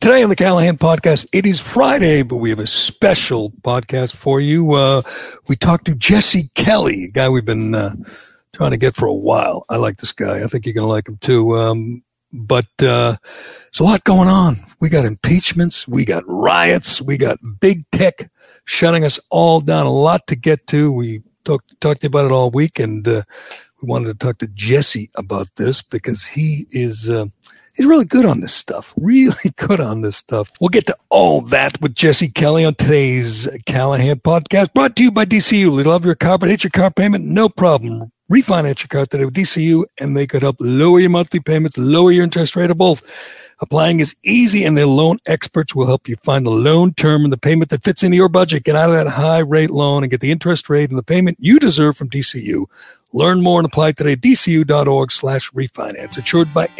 Today on the Callahan Podcast, it is Friday, but we have a special podcast for you. We talked to Jesse Kelly, a guy we've been trying to get for a while. I like this guy. I think you're going to like him too. But there's a lot going on. We got impeachments. We got riots. We got big tech shutting us all down. A lot to get to. We talked about it all week, and we wanted to talk to Jesse about this because he is he's really good on this stuff. Really good on this stuff. We'll get to all that with Jesse Kelly on today's Callahan Podcast, brought to you by DCU. They love your car, but hate your car payment? No problem. Refinance your car today with DCU, and they could help lower your monthly payments, lower your interest rate, or both. Applying is easy, and their loan experts will help you find the loan term and the payment that fits into your budget. Get out of that high-rate loan and get the interest rate and the payment you deserve from DCU. Learn more and apply today at dcu.org/refinance. Insured by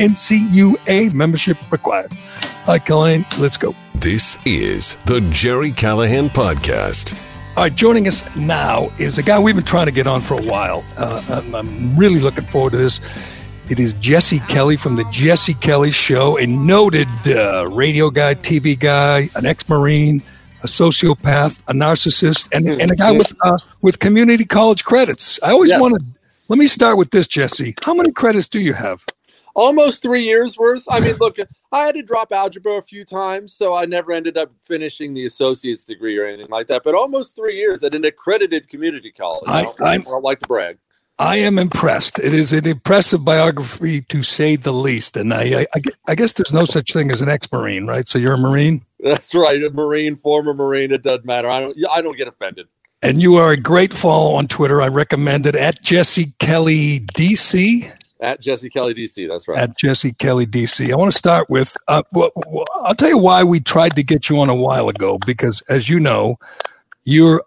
NCUA. Membership required. Hi, Callahan. Let's go. This is the Jerry Callahan Podcast. All right, joining us now is a guy we've been trying to get on for a while. I'm really looking forward to this. It is Jesse Kelly from the Jesse Kelly Show, a noted radio guy, TV guy, an ex-Marine, a sociopath, a narcissist, and a guy with community college credits. I always wanted. Let me start with this, Jesse. How many credits do you have? Almost 3 years worth. I mean, look, I had to drop algebra a few times, so I never ended up finishing the associate's degree or anything like that. But almost 3 years at an accredited community college. I don't like to brag. I am impressed. It is an impressive biography, to say the least. And I guess there's no such thing as an ex-Marine, right? So you're a Marine? That's right. A Marine, former Marine. It doesn't matter. I don't get offended. And you are a great follow on Twitter. I recommend it at Jesse Kelly DC. At Jesse Kelly DC. That's right. At Jesse Kelly DC. I want to start with, I'll tell you why we tried to get you on a while ago, because as you know, you're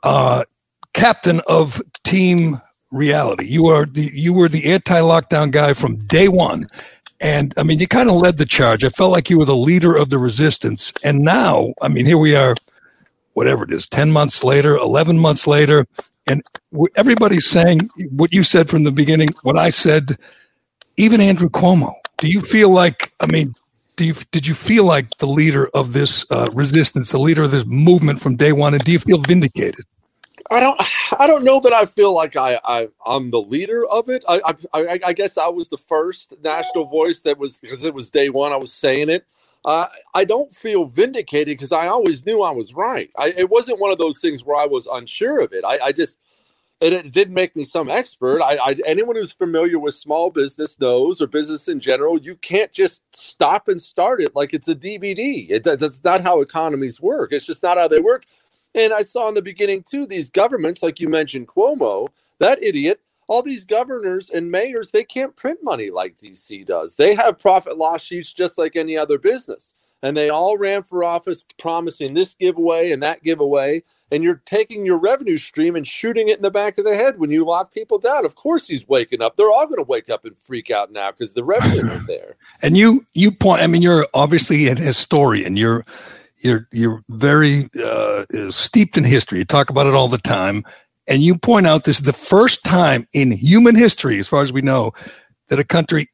captain of Team Reality. You were the anti-lockdown guy from day one. And I mean, you kind of led the charge. I felt like you were the leader of the resistance. And now, I mean, here we are, whatever it is, 10 months later, 11 months later, and everybody's saying what you said from the beginning, what I said, even Andrew Cuomo. Do you feel like, I mean, did you feel like the leader of this resistance, the leader of this movement from day one, and do you feel vindicated? I don't know that I feel like I'm the leader of it. I guess I was the first national voice that was, because it was day one, I was saying it. I don't feel vindicated because I always knew I was right. It wasn't one of those things where I was unsure of it. It didn't make me some expert. Anyone who's familiar with small business knows, or business in general, you can't just stop and start it like it's a DVD. That's not how economies work. It's just not how they work. And I saw in the beginning, too, these governments, like you mentioned, Cuomo, that idiot, all these governors and mayors, they can't print money like DC does. They have profit loss sheets just like any other business. And they all ran for office promising this giveaway and that giveaway. And you're taking your revenue stream and shooting it in the back of the head when you lock people down. Of course he's waking up. They're all going to wake up and freak out now because the revenue isn't there. And you point, I mean, you're obviously a historian. You're very steeped in history. You talk about it all the time. And you point out this is the first time in human history, as far as we know, that a country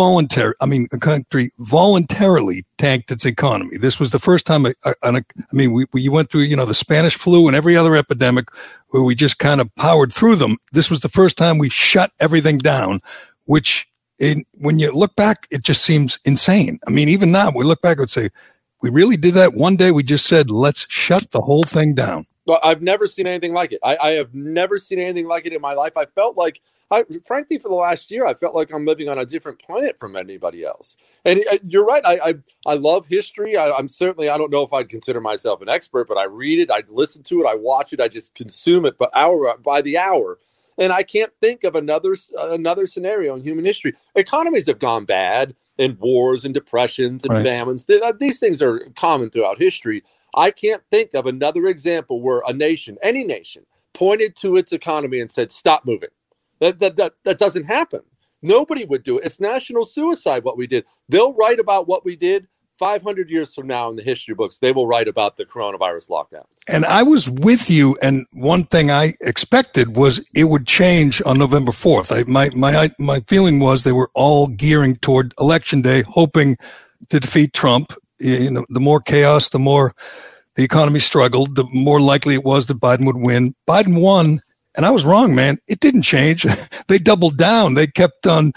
voluntarily tanked its economy. This was the first time, we went through, the Spanish flu and every other epidemic where we just kind of powered through them. This was the first time we shut everything down, which when you look back, it just seems insane. I mean, even now, we look back and would say, we really did that one day. We just said, let's shut the whole thing down. Well, I've never seen anything like it. I have never seen anything like it in my life. I felt like, frankly, for the last year, I felt like I'm living on a different planet from anybody else. And you're right. I love history. I'm certainly, I don't know if I'd consider myself an expert, but I read it, I listen to it, I watch it, I just consume it, but hour by the hour. And I can't think of another scenario in human history. Economies have gone bad, and wars and depressions and famines. These things are common throughout history. I can't think of another example where a nation, any nation, pointed to its economy and said, stop moving. That doesn't happen. Nobody would do it. It's national suicide what we did. They'll write about what we did 500 years from now in the history books. They will write about the coronavirus lockdowns. And I was with you, and one thing I expected was it would change on November 4th. My feeling was they were all gearing toward Election Day, hoping to defeat Trump, the more chaos, the more the economy struggled, the more likely it was that Biden would win. Biden won, and I was wrong, man. It didn't change. They doubled down. They kept on,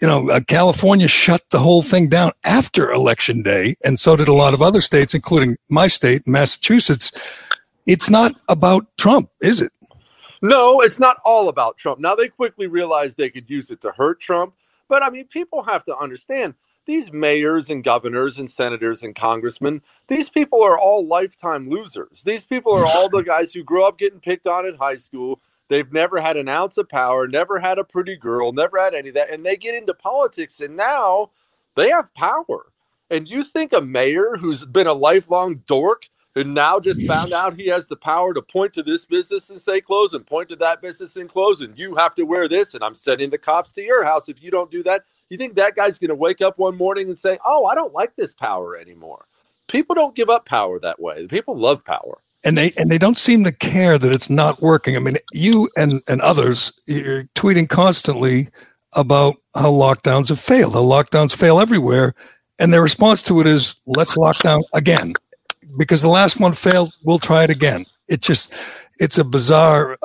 California shut the whole thing down after Election Day, and so did a lot of other states, including my state, Massachusetts. It's not about Trump, is it? No, it's not all about Trump. Now, they quickly realized they could use it to hurt Trump. But, people have to understand, these mayors and governors and senators and congressmen, these people are all lifetime losers. These people are all the guys who grew up getting picked on in high school. They've never had an ounce of power, never had a pretty girl, never had any of that. And they get into politics, and now they have power. And you think a mayor who's been a lifelong dork and now just found out he has the power to point to this business and say close and point to that business and close, and you have to wear this, and I'm sending the cops to your house if you don't do that. You think that guy's going to wake up one morning and say, oh, I don't like this power anymore? People don't give up power that way. People love power. And they don't seem to care that it's not working. You and others, you're tweeting constantly about how lockdowns have failed, how lockdowns fail everywhere. And their response to it is, let's lock down again. Because the last one failed, we'll try it again. It's a bizarre,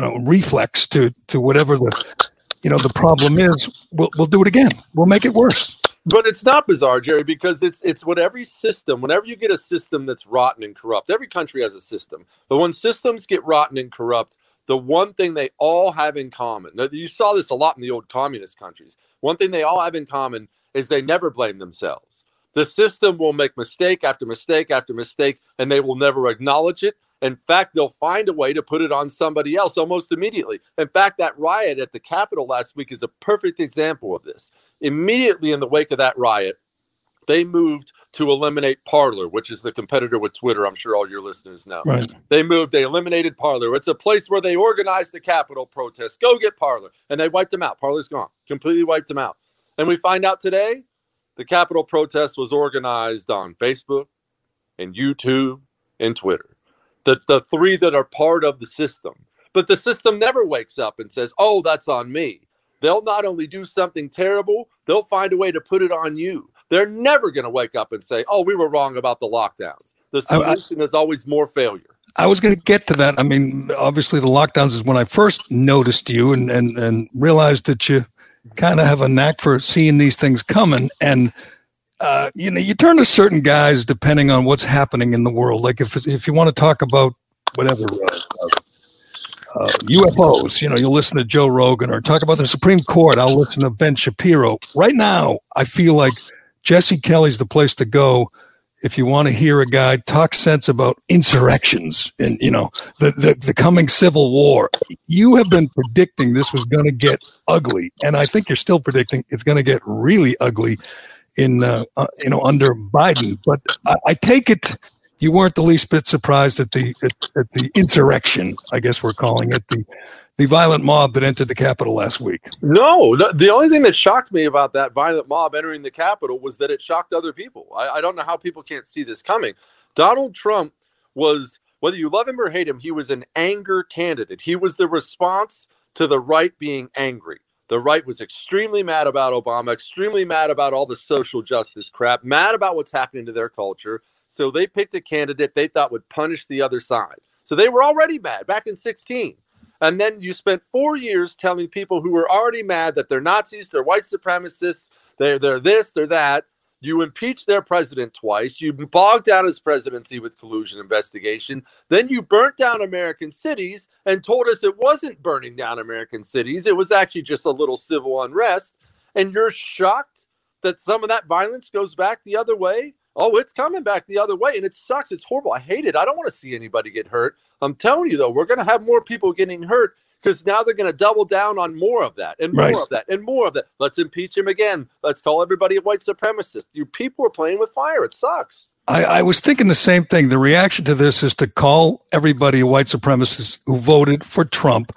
reflex to whatever the problem is. We'll do it again. We'll make it worse. But it's not bizarre, Jerry, because it's what every system, whenever you get a system that's rotten and corrupt, every country has a system. But when systems get rotten and corrupt, the one thing they all have in common, now, you saw this a lot in the old communist countries, one thing they all have in common is they never blame themselves. The system will make mistake after mistake after mistake, and they will never acknowledge it. In fact, they'll find a way to put it on somebody else almost immediately. In fact, that riot at the Capitol last week is a perfect example of this. Immediately in the wake of that riot, they moved to eliminate Parler, which is the competitor with Twitter. I'm sure all your listeners know. Right. They eliminated Parler. It's a place where they organized the Capitol protests. Go get Parler. And they wiped them out. Parler's gone. Completely wiped them out. And we find out today, the Capitol protest was organized on Facebook and YouTube and Twitter. The three that are part of the system. But the system never wakes up and says, oh, that's on me. They'll not only do something terrible, they'll find a way to put it on you. They're never going to wake up and say, oh, we were wrong about the lockdowns. The solution is always more failure. I was going to get to that. Obviously the lockdowns is when I first noticed you and realized that you kind of have a knack for seeing these things coming. And, you turn to certain guys depending on what's happening in the world. Like if you want to talk about whatever, UFOs, you'll listen to Joe Rogan, or talk about the Supreme Court, I'll listen to Ben Shapiro. Right now, I feel like Jesse Kelly's the place to go if you want to hear a guy talk sense about insurrections and, the coming civil war. You have been predicting this was going to get ugly, and I think you're still predicting it's going to get really ugly in under Biden. But I take it you weren't the least bit surprised at the insurrection, I guess we're calling it, the violent mob that entered the Capitol last week. No, the only thing that shocked me about that violent mob entering the Capitol was that it shocked other people. I don't know how people can't see this coming. Donald Trump was, whether you love him or hate him, he was an anger candidate. He was the response to the right being angry. The right was extremely mad about Obama, extremely mad about all the social justice crap, mad about what's happening to their culture. So they picked a candidate they thought would punish the other side. So they were already mad back in 2016. And then you spent 4 years telling people who were already mad that they're Nazis, they're white supremacists, they're this, they're that. You impeached their president twice. You bogged down his presidency with collusion investigation. Then you burnt down American cities and told us it wasn't burning down American cities. It was actually just a little civil unrest. And you're shocked that some of that violence goes back the other way? Oh, it's coming back the other way, and it sucks. It's horrible. I hate it. I don't want to see anybody get hurt. I'm telling you, though, we're going to have more people getting hurt because now they're going to double down on more of that and more of that and more of that. Let's impeach him again. Let's call everybody a white supremacist. You people are playing with fire. It sucks. I was thinking the same thing. The reaction to this is to call everybody a white supremacist who voted for Trump.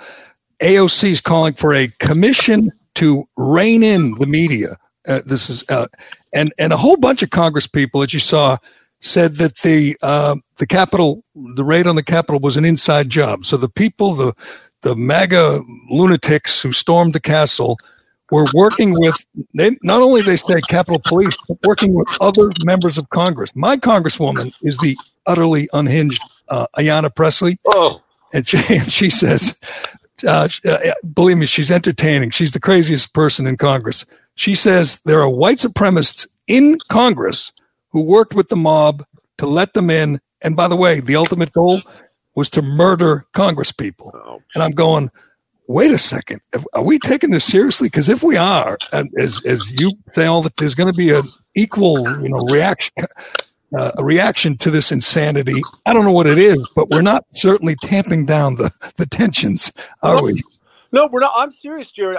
AOC is calling for a commission to rein in the media. This is and a whole bunch of Congress people, as you saw, said that the Capitol, the raid on the Capitol, was an inside job. So the people, the MAGA lunatics who stormed the castle, were working with, not only they say Capitol Police, but working with other members of Congress. My congresswoman is the utterly unhinged Ayanna Pressley. Oh. And she says, believe me, she's entertaining. She's the craziest person in Congress. She says there are white supremacists in Congress who worked with the mob to let them in. And by the way, the ultimate goal was to murder Congress people. Oh. And I'm going, wait a second. Are we taking this seriously? Because if we are, as you say, all that there's going to be an equal, reaction. A reaction to this insanity. I don't know what it is, but we're not certainly tamping down the tensions, are we? No, we're not. I'm serious, Jerry.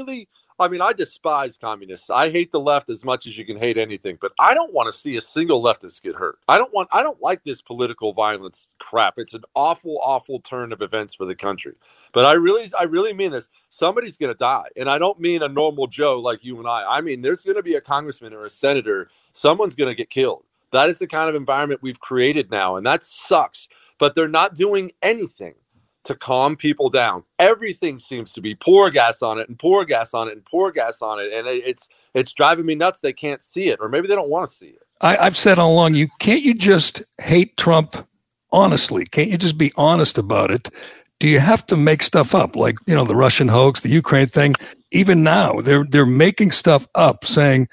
I despise communists. I hate the left as much as you can hate anything, but I don't want to see a single leftist get hurt. I don't like this political violence crap. It's an awful, awful turn of events for the country. But I really mean this. Somebody's going to die. And I don't mean a normal Joe like you and I. I mean, there's going to be a congressman or a senator. Someone's going to get killed. That is the kind of environment we've created now, and that sucks. But they're not doing anything to calm people down. Everything seems to be pour gas on it and pour gas on it and pour gas on it, and it's driving me nuts. They can't see it, or maybe they don't want to see it. I've said all along, can't you just hate Trump honestly? Can't you just be honest about it? Do you have to make stuff up, like the Russian hoax, the Ukraine thing? Even now, they're making stuff up, saying,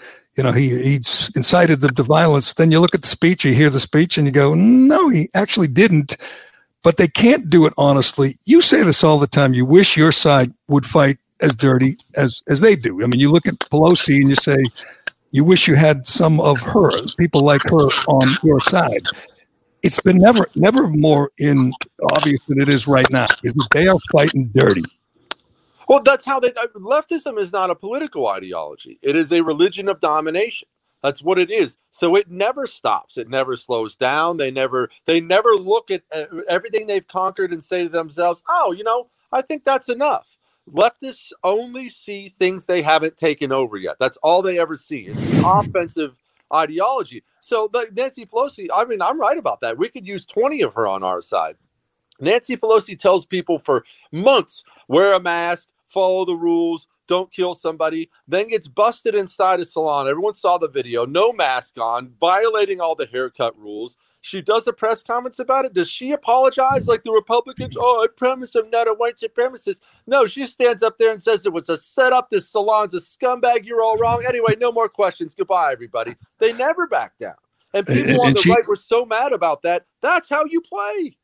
he incited them to violence. Then you look at the speech, you hear the speech, and you go, no, he actually didn't. But they can't do it honestly. You say this all the time. You wish your side would fight as dirty as they do. I mean, you look at Pelosi and you say, you wish you had some of her, people like her on your side. It's been never more obvious than it is right now, is that they are fighting dirty. Well, that's how leftism is not a political ideology. It is a religion of domination. That's what it is. So it never stops. It never slows down. They never look at everything they've conquered and say to themselves, oh, I think that's enough. Leftists only see things they haven't taken over yet. That's all they ever see. It's offensive ideology. So Nancy Pelosi, I'm right about that. We could use 20 of her on our side. Nancy Pelosi tells people for months, wear a mask, follow the rules, don't kill somebody, then gets busted inside a salon. Everyone saw the video, no mask on, violating all the haircut rules. She does a press conference about it. Does she apologize like the Republicans? Oh, I promise I'm not a white supremacist. No, she stands up there and says it was a setup. This salon's a scumbag. You're all wrong. Anyway, no more questions. Goodbye, everybody. They never back down. And people on the right were so mad about that. That's how you play.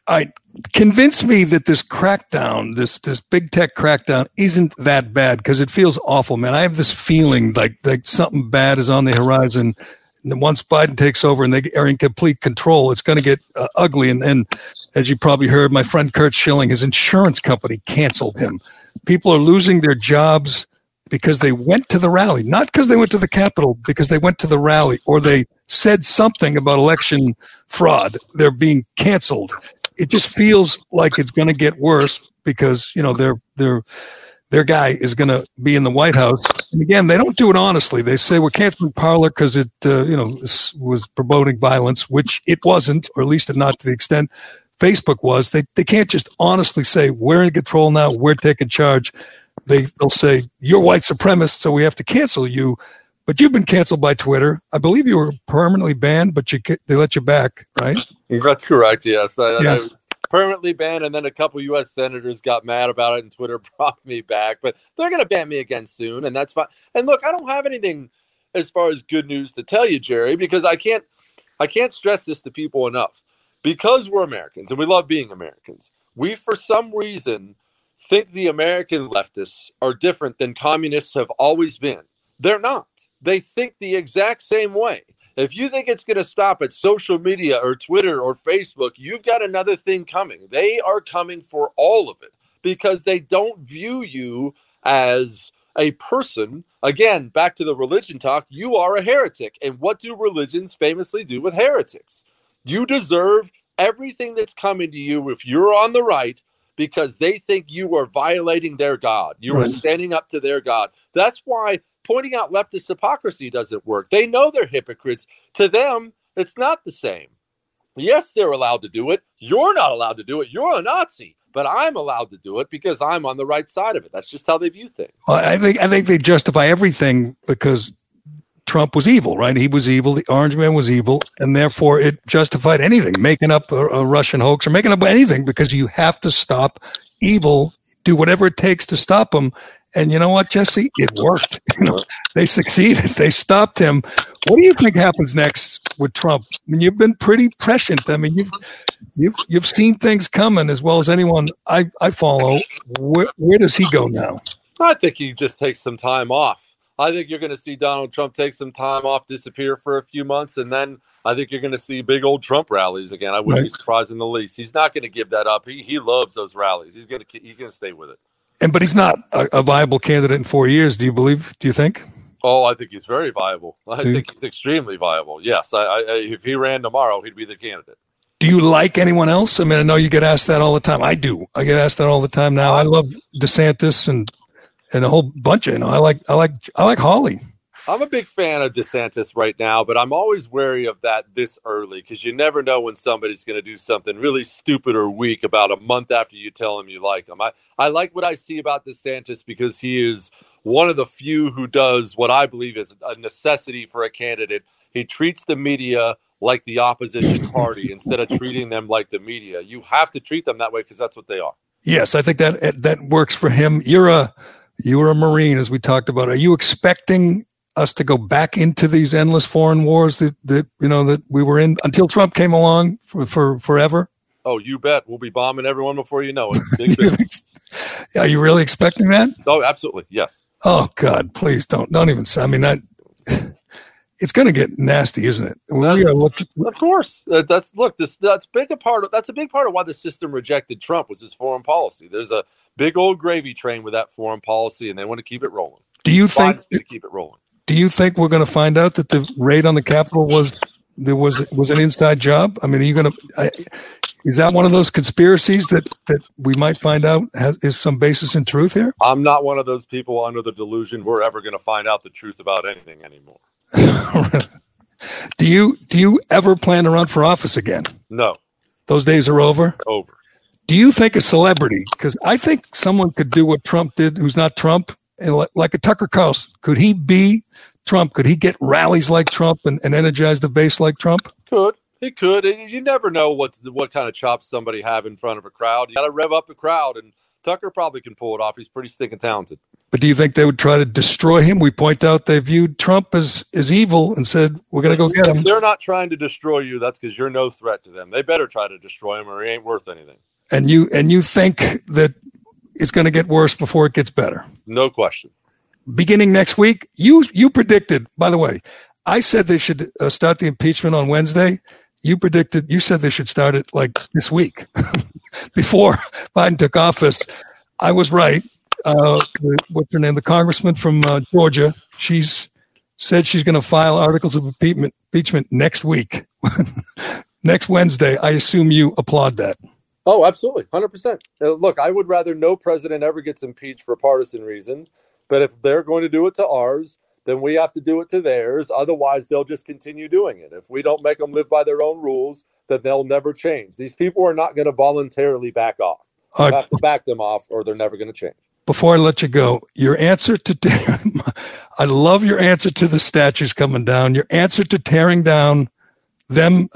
Convince me that this crackdown, this big tech crackdown, isn't that bad, because it feels awful, man. I have this feeling like something bad is on the horizon. And once Biden takes over and they are in complete control, it's going to get ugly. And as you probably heard, my friend Kurt Schilling, his insurance company canceled him. People are losing their jobs because they went to the rally, not because they went to the Capitol, because they went to the rally or they said something about election fraud. They're being canceled. It just feels like it's going to get worse because, their guy is going to be in the White House. And again, they don't do it honestly. They say we're canceling Parler because it, this was promoting violence, which it wasn't, or at least not to the extent Facebook was. They can't just honestly say we're in control now, we're taking charge. They'll say you're white supremacist, so we have to cancel you. But you've been canceled by Twitter. I believe you were permanently banned, but they let you back, right? That's correct, yes. I was permanently banned, and then a couple U.S. senators got mad about it, and Twitter brought me back. But they're going to ban me again soon, and that's fine. And look, I don't have anything as far as good news to tell you, Jerry, because I can't stress this to people enough. Because we're Americans, and we love being Americans, we, for some reason, think the American leftists are different than communists have always been. They're not. They think the exact same way. If you think it's going to stop at social media or Twitter or Facebook, you've got another thing coming. They are coming for all of it because they don't view you as a person. Again, back to the religion talk, you are a heretic. And what do religions famously do with heretics? You deserve everything that's coming to you if you're on the right, because they think you are violating their God. You are standing up to their God. That's why pointing out leftist hypocrisy doesn't work. They know they're hypocrites. To them, it's not the same. Yes, they're allowed to do it. You're not allowed to do it. You're a Nazi. but I'm allowed to do it because I'm on the right side of it. That's just how they view things. Well, I think they justify everything because Trump was evil, right? He was evil. The Orange Man was evil, and therefore it justified anything, making up a Russian hoax or making up anything, because you have to stop evil, do whatever it takes to stop him. And you know what, Jesse? It worked. They succeeded. They stopped him. What do you think happens next with Trump? I mean, you've been pretty prescient. I mean, you've seen things coming as well as anyone I follow. Where does he go now? I think he just takes some time off. I think you're going to see Donald Trump take some time off, disappear for a few months, and then I think you're going to see big old Trump rallies again. I wouldn't be surprised in the least. He's not going to give that up. He loves those rallies. He's going to stay with it. But he's not a viable candidate in 4 years. Do you think? Oh, I think he's very viable. I think he's extremely viable. Yes. If he ran tomorrow, he'd be the candidate. Do you like anyone else? I mean, I know you get asked that all the time. I do. I get asked that all the time now. I love DeSantis and a whole bunch of, I like Hawley. I'm a big fan of DeSantis right now, but I'm always wary of that this early because you never know when somebody's going to do something really stupid or weak about a month after you tell them you like them. I like what I see about DeSantis because he is one of the few who does what I believe is a necessity for a candidate. He treats the media like the opposition party instead of treating them like the media. You have to treat them that way because that's what they are. Yes, I think that works for him. You were a Marine, as we talked about. Are you expecting us to go back into these endless foreign wars that we were in until Trump came along for forever? Oh, you bet. We'll be bombing everyone before you know it. Big business. Are you really expecting that? Oh, absolutely. Yes. Oh God, please don't even say. I mean, it's going to get nasty, isn't it? Of course. That's a big part of why the system rejected Trump was his foreign policy. There's a big old gravy train with that foreign policy, and they want to keep it rolling. Do you think to keep it rolling? Do you think we're going to find out that the raid on the Capitol was an inside job? I mean, is that one of those conspiracies that we might find out is some basis in truth here? I'm not one of those people under the delusion we're ever going to find out the truth about anything anymore. Do you ever plan to run for office again? No. Those days are over? Over. Do you think a celebrity, because I think someone could do what Trump did who's not Trump, like a Tucker Carlson, could he be Trump? Could he get rallies like Trump and energize the base like Trump? He could. You never know what kind of chops somebody have in front of a crowd. You got to rev up the crowd, and Tucker probably can pull it off. He's pretty stinking talented. But do you think they would try to destroy him? We point out they viewed Trump as evil and said, we're going to go get him. If they're not trying to destroy you, that's because you're no threat to them. They better try to destroy him or he ain't worth anything. And you think that it's going to get worse before it gets better? No question. Beginning next week, you predicted, by the way, I said they should start the impeachment on Wednesday. You said they should start it like this week before Biden took office. I was right. What's her name? The congressman from Georgia. She's said she's going to file articles of impeachment next week, next Wednesday. I assume you applaud that. Oh, absolutely. 100%. Look, I would rather no president ever gets impeached for partisan reasons. But if they're going to do it to ours, then we have to do it to theirs. Otherwise, they'll just continue doing it. If we don't make them live by their own rules, then they'll never change. These people are not going to voluntarily back off. You have to back them off or they're never going to change. Before I let you go, your answer to I love your answer to the statues coming down. Your answer to tearing down one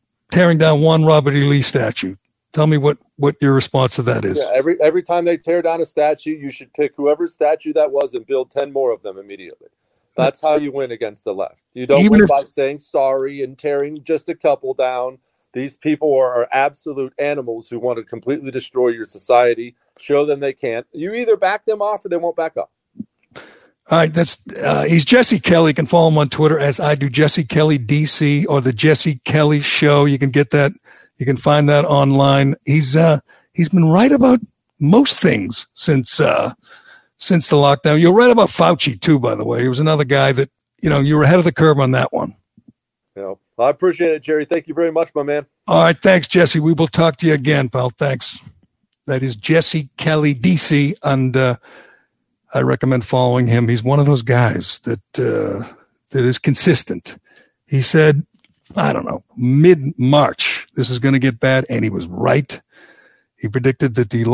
Robert E. Lee statue. Tell me what your response to that is. Yeah, every time they tear down a statue, you should pick whoever's statue that was and build 10 more of them immediately. That's how you win against the left. You don't win by saying sorry and tearing just a couple down. These people are absolute animals who want to completely destroy your society. Show them they can't. You either back them off or they won't back up. All right, he's Jesse Kelly. You can follow him on Twitter as I do, Jesse Kelly DC, or the Jesse Kelly Show. You can get that. You can find that online. He's been right about most things since the lockdown. You're right about Fauci too, by the way. He was another guy that you were ahead of the curve on that one. I appreciate it, Jerry. Thank you very much, my man. All right, thanks, Jesse. We will talk to you again, pal. Thanks. That is Jesse Kelly DC, and I recommend following him. He's one of those guys that is consistent. He said, I don't know, mid-March, this is going to get bad, and he was right. He predicted that the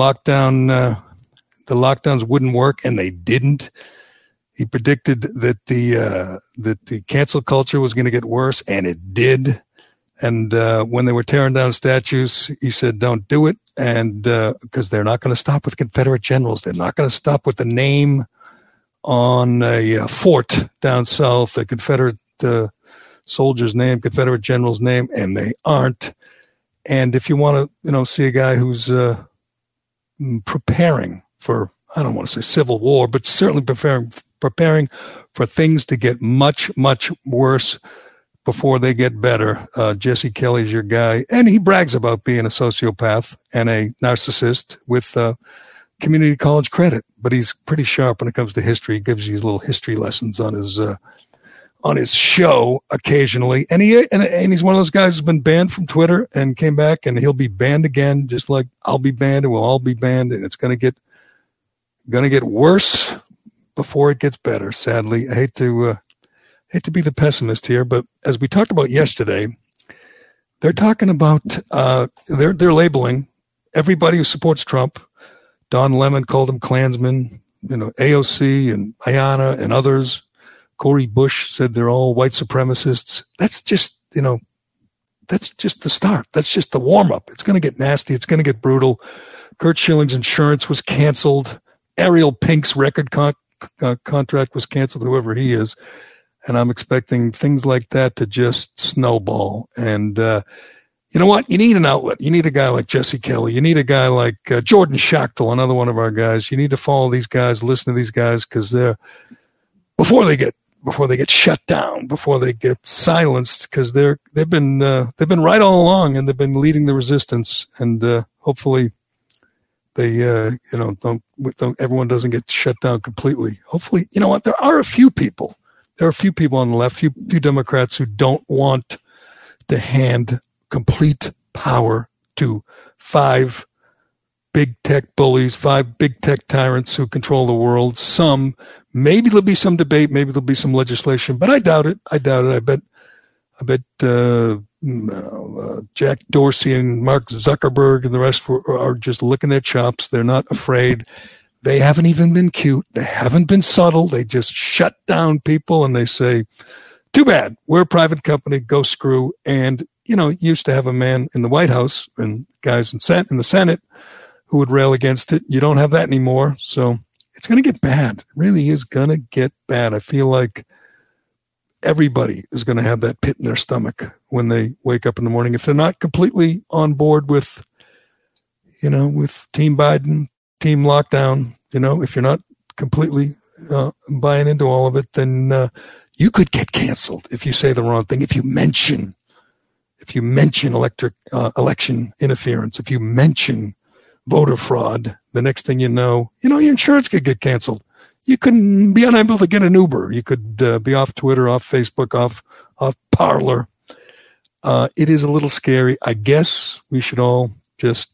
lockdowns wouldn't work, and they didn't. He predicted that the cancel culture was going to get worse, and it did. And when they were tearing down statues, he said, "Don't do it," and because they're not going to stop with Confederate generals, they're not going to stop with the name on a fort down south, a Confederate soldier's name, Confederate general's name, and they aren't. And if you want to, see a guy who's preparing for, I don't want to say civil war, but certainly preparing for things to get much, much worse before they get better, Jesse Kelly's your guy. And he brags about being a sociopath and a narcissist with community college credit, but he's pretty sharp when it comes to history. He gives you little history lessons on his show occasionally. And he's one of those guys who's been banned from Twitter and came back, and he'll be banned again, just like I'll be banned and we'll all be banned. And it's going to get worse before it gets better. Sadly, I hate to be the pessimist here, but as we talked about yesterday, they're talking about, they're labeling everybody who supports Trump. Don Lemon called them Klansmen, AOC and Ayanna and others. Cori Bush said they're all white supremacists. That's just the start. That's just the warm up. It's going to get nasty. It's going to get brutal. Kurt Schilling's insurance was canceled. Ariel Pink's record contract was canceled, whoever he is. And I'm expecting things like that to just snowball. And you know what? You need an outlet. You need a guy like Jesse Kelly. You need a guy like Jordan Schachtel, another one of our guys. You need to follow these guys, listen to these guys, because they're before they get shut down, before they get silenced, because they've been right all along, and they've been leading the resistance. And hopefully they everyone doesn't get shut down completely. Hopefully, you know what? There are a few people on the left, few Democrats who don't want to hand complete power to 5 big tech bullies, 5 big tech tyrants who control the world. Maybe there'll be some debate, maybe there'll be some legislation, but I doubt it. I bet Jack Dorsey and Mark Zuckerberg and the rest are just licking their chops. They're not afraid. They haven't even been cute. They haven't been subtle. They just shut down people and they say, too bad. We're a private company. Go screw. And, used to have a man in the White House and guys in the Senate who would rail against it. You don't have that anymore. So it's going to get bad. It really is going to get bad. I feel like everybody is going to have that pit in their stomach when they wake up in the morning. If they're not completely on board with Team Biden, Team Lockdown, if you're not completely buying into all of it, then you could get canceled if you say the wrong thing. If you mention election interference, if you mention voter fraud, the next thing you know, your insurance could get canceled. You could be unable to get an Uber. You could be off Twitter, off Facebook, off Parler. It is a little scary. I guess we should all just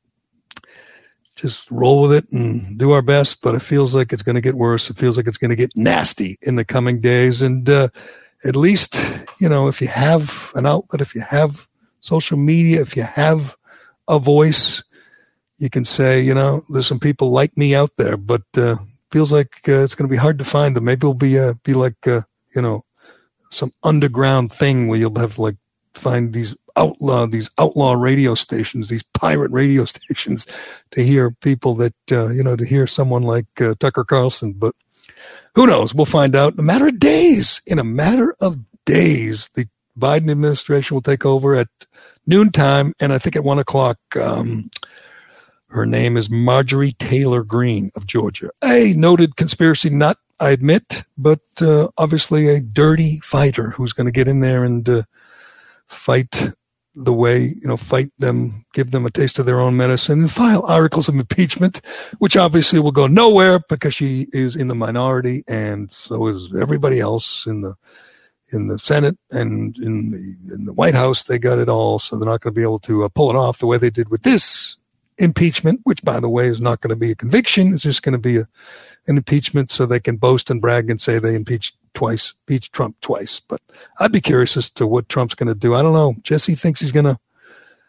roll with it and do our best, but it feels like it's going to get worse. It feels like it's going to get nasty in the coming days. And at least, if you have an outlet, if you have social media, if you have a voice, you can say, there's some people like me out there, but feels like it's going to be hard to find them. Maybe it'll be like, some underground thing where you'll have to find these outlaw radio stations, these pirate radio stations, to hear people that, to hear someone like Tucker Carlson. But who knows? We'll find out in a matter of days. In a matter of days, the Biden administration will take over at noontime, and I think at 1:00. Her name is Marjorie Taylor Greene of Georgia, a noted conspiracy nut, I admit, but obviously a dirty fighter who's going to get in there and fight the way, fight them, give them a taste of their own medicine, and file articles of impeachment, which obviously will go nowhere because she is in the minority, and so is everybody else in the Senate and in the White House. They got it all, so they're not going to be able to pull it off the way they did with this impeachment, which, by the way, is not going to be a conviction. It's just going to be an impeachment so they can boast and brag and say they impeached Trump twice. But I'd be curious as to what Trump's going to do. I don't know. Jesse thinks he's going to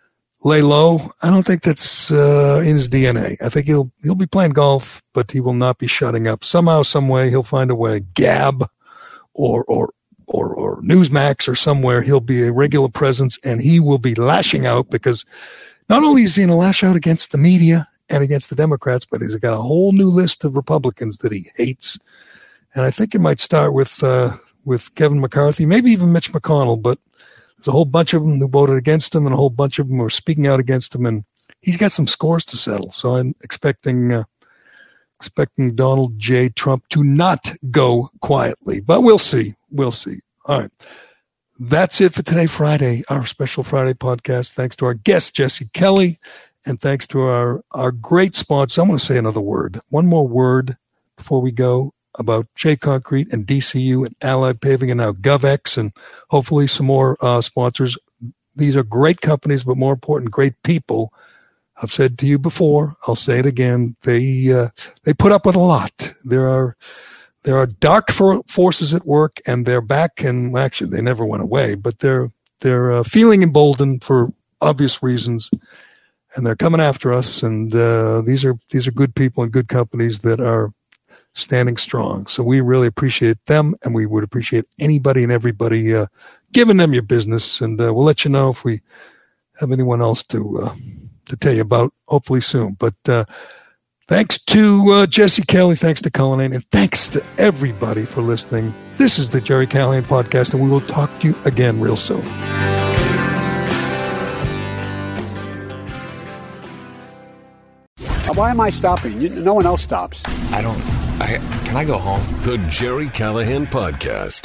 lay low. I don't think that's in his DNA. I think he'll be playing golf, but he will not be shutting up. Somehow, some way, he'll find a way. Gab or Newsmax or somewhere, he'll be a regular presence, and he will be lashing out, because not only is he going to lash out against the media and against the Democrats, but he's got a whole new list of Republicans that he hates. And I think it might start with Kevin McCarthy, maybe even Mitch McConnell, but there's a whole bunch of them who voted against him, and a whole bunch of them are speaking out against him, and he's got some scores to settle. So I'm expecting Donald J. Trump to not go quietly, but we'll see. We'll see. All right. That's it for today, Friday, our special Friday podcast. Thanks to our guest, Jesse Kelly, and thanks to our great sponsors. I'm going to say another word, one more word before we go, about J Concrete and DCU and Allied Paving and now GovX, and hopefully some more sponsors. These are great companies, but more important, great people. I've said to you before, I'll say it again. They put up with a lot. There are dark forces at work, and they're back, and actually they never went away, but they're feeling emboldened for obvious reasons, and they're coming after us. And these are good people and good companies that are standing strong. So we really appreciate them, and we would appreciate anybody and everybody giving them your business. And we'll let you know if we have anyone else to tell you about, hopefully soon. But thanks to Jesse Kelly, thanks to Cullinane, and thanks to everybody for listening. This is the Jerry Callahan Podcast, and we will talk to you again real soon. Why am I stopping? No one else stops. Can I go home? The Jerry Callahan Podcast.